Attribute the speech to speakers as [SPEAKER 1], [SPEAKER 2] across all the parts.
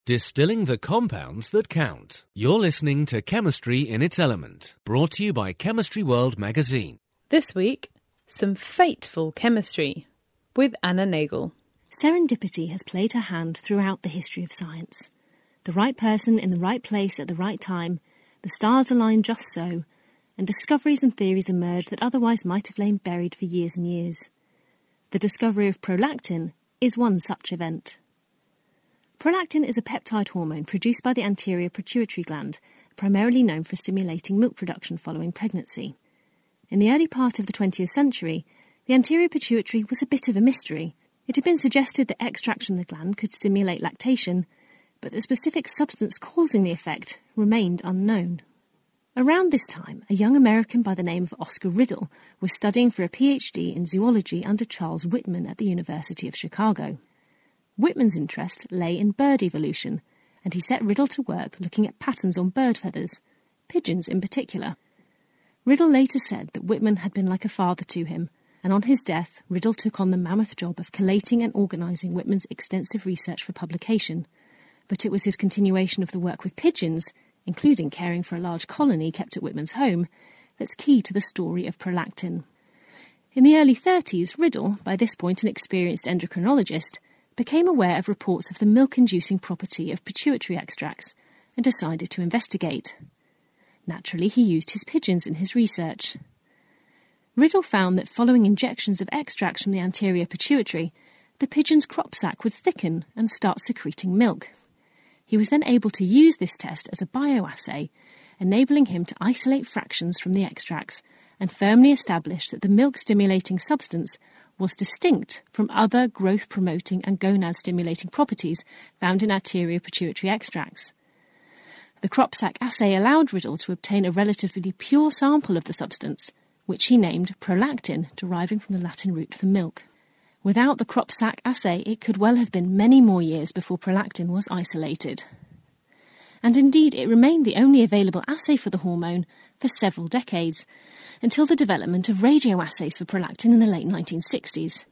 [SPEAKER 1] Distilling the compounds that count. You're listening to Chemistry in its Element, brought to you by Chemistry World magazine.
[SPEAKER 2] This week, some fateful chemistry with Anna Nagel.
[SPEAKER 3] Serendipity has played her hand throughout the history of science. The right person in the right place at the right time, the stars aligned just so, and discoveries and theories emerge that otherwise might have lain buried for years and years. The discovery of prolactin is one such event. Prolactin is a peptide hormone produced by the anterior pituitary gland, primarily known for stimulating milk production following pregnancy. In the early part of the 20th century, the anterior pituitary was a bit of a mystery. It had been suggested that extracts from the gland could stimulate lactation, but the specific substance causing the effect remained unknown. Around this time, a young American by the name of Oscar Riddle was studying for a PhD in zoology under Charles Whitman at the University of Chicago. Whitman's interest lay in bird evolution, and he set Riddle to work looking at patterns on bird feathers, pigeons in particular. Riddle later said that Whitman had been like a father to him, and on his death, Riddle took on the mammoth job of collating and organising Whitman's extensive research for publication. But it was his continuation of the work with pigeons, including caring for a large colony kept at Whitman's home, that's key to the story of prolactin. In the early 30s, Riddle, by this point an experienced endocrinologist, became aware of reports of the milk-inducing property of pituitary extracts and decided to investigate. Naturally, he used his pigeons in his research. Riddle found that following injections of extracts from the anterior pituitary, the pigeon's crop sac would thicken and start secreting milk. He was then able to use this test as a bioassay, enabling him to isolate fractions from the extracts and firmly establish that the milk-stimulating substance was distinct from other growth-promoting and gonad-stimulating properties found in anterior pituitary extracts. The crop sac assay allowed Riddle to obtain a relatively pure sample of the substance, which he named prolactin, deriving from the Latin root for milk. Without the crop sac assay, it could well have been many more years before prolactin was isolated. And indeed, it remained the only available assay for the hormone for several decades, until the development of radioassays for prolactin in the late 1960s.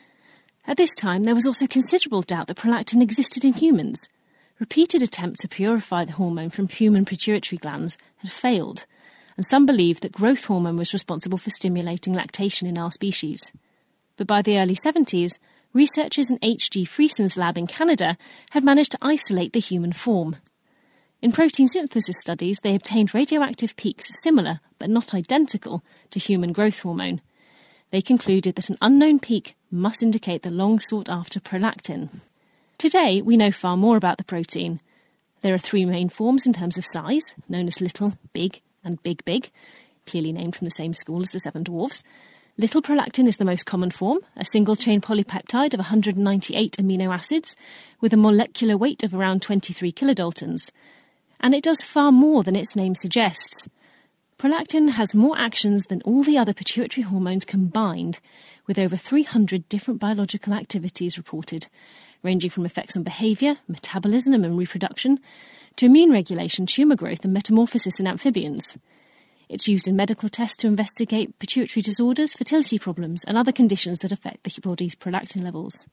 [SPEAKER 3] At this time, there was also considerable doubt that prolactin existed in humans. Repeated attempts to purify the hormone from human pituitary glands had failed, and some believed that growth hormone was responsible for stimulating lactation in our species. But by the early 70s, researchers in H.G. Frieson's lab in Canada had managed to isolate the human form. In protein synthesis studies, they obtained radioactive peaks similar, but not identical, to human growth hormone. They concluded that an unknown peak must indicate the long-sought-after prolactin. Today, we know far more about the protein. There are three main forms in terms of size, known as little, big, and big, clearly named from the same school as the Seven Dwarfs. Little prolactin is the most common form, a single-chain polypeptide of 198 amino acids, with a molecular weight of around 23 kilodaltons. And it does far more than its name suggests. Prolactin has more actions than all the other pituitary hormones combined, with over 300 different biological activities reported, ranging from effects on behaviour, metabolism and reproduction, to immune regulation, tumour growth and metamorphosis in amphibians. It's used in medical tests to investigate pituitary disorders, fertility problems and other conditions that affect the body's prolactin levels.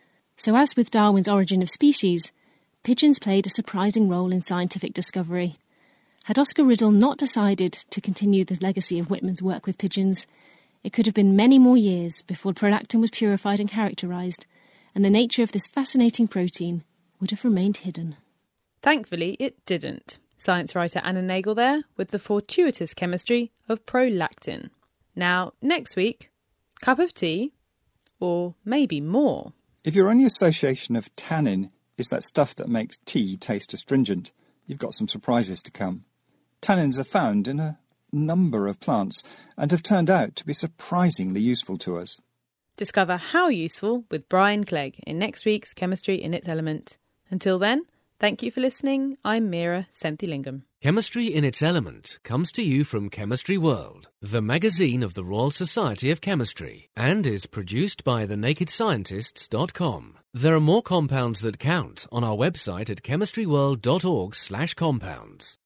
[SPEAKER 3] So as with Darwin's Origin of Species, pigeons played a surprising role in scientific discovery. Had Oscar Riddle not decided to continue the legacy of Whitman's work with pigeons, it could have been many more years before prolactin was purified and characterised, and the nature of this fascinating protein would have remained hidden.
[SPEAKER 2] Thankfully, it didn't. Science writer Anna Nagel there with the fortuitous chemistry of prolactin. Now, next week, cup of tea, or maybe more.
[SPEAKER 4] If your only association of tannin is that stuff that makes tea taste astringent, you've got some surprises to come. Tannins are found in a number of plants and have turned out to be surprisingly useful to us.
[SPEAKER 2] Discover how useful with Brian Clegg in next week's Chemistry in its Element. Until then, thank you for listening. I'm Meera Senthilingam.
[SPEAKER 1] Chemistry in its Element comes to you from Chemistry World, the magazine of the Royal Society of Chemistry, and is produced by thenakedscientists.com. There are more compounds that count on our website at chemistryworld.org/compounds.